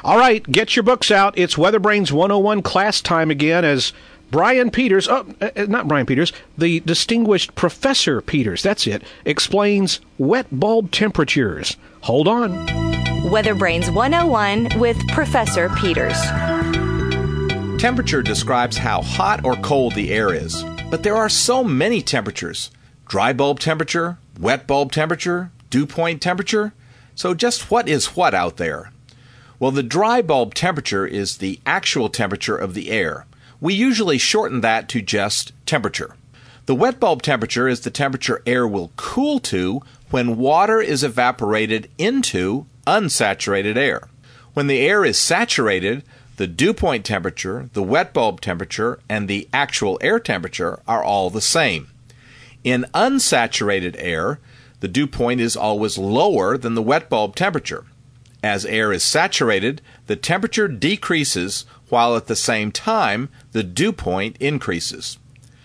All right, get your books out. It's Weather Brains 101 class time again as Brian Peters, not Brian Peters, the distinguished Professor Peters, that's it, explains wet bulb temperatures. Hold on. Weather Brains 101 with Professor Peters. Temperature describes how hot or cold the air is, but there are so many temperatures. Dry bulb temperature, wet bulb temperature, dew point temperature. So just what is what out there? Well, the dry bulb temperature is the actual temperature of the air. We usually shorten that to just temperature. The wet bulb temperature is the temperature air will cool to when water is evaporated into unsaturated air. When the air is saturated, the dew point temperature, the wet bulb temperature, and the actual air temperature are all the same. In unsaturated air, the dew point is always lower than the wet bulb temperature. As air is saturated, the temperature decreases while at the same time the dew point increases.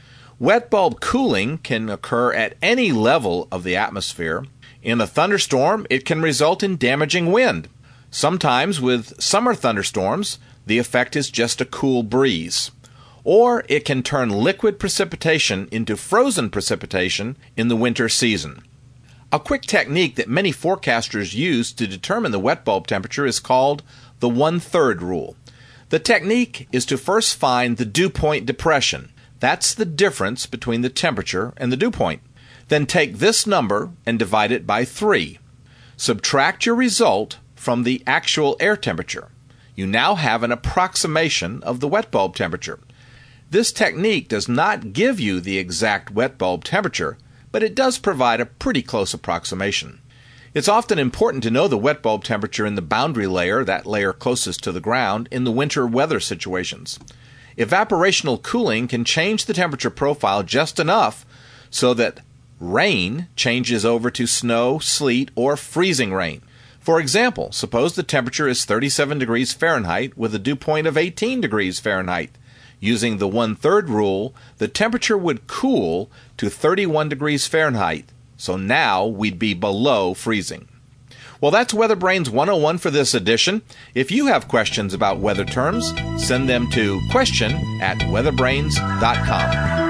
Wet bulb cooling can occur at any level of the atmosphere. In a thunderstorm, it can result in damaging wind. Sometimes with summer thunderstorms, the effect is just a cool breeze. Or it can turn liquid precipitation into frozen precipitation in the winter season. A quick technique that many forecasters use to determine the wet bulb temperature is called the 1/3 rule. The technique is to first find the dew point depression. That's the difference between the temperature and the dew point. Then take this number and divide it by 3. Subtract your result from the actual air temperature. You now have an approximation of the wet bulb temperature. This technique does not give you the exact wet bulb temperature, but it does provide a pretty close approximation. It's often important to know the wet bulb temperature in the boundary layer, that layer closest to the ground, in the winter weather situations. Evaporational cooling can change the temperature profile just enough so that rain changes over to snow, sleet, or freezing rain. For example, suppose the temperature is 37 degrees Fahrenheit with a dew point of 18 degrees Fahrenheit. Using the 1/3 rule, the temperature would cool to 31 degrees Fahrenheit, so now we'd be below freezing. Well, that's Weather Brains 101 for this edition. If you have questions about weather terms, send them to question@weatherbrains.com.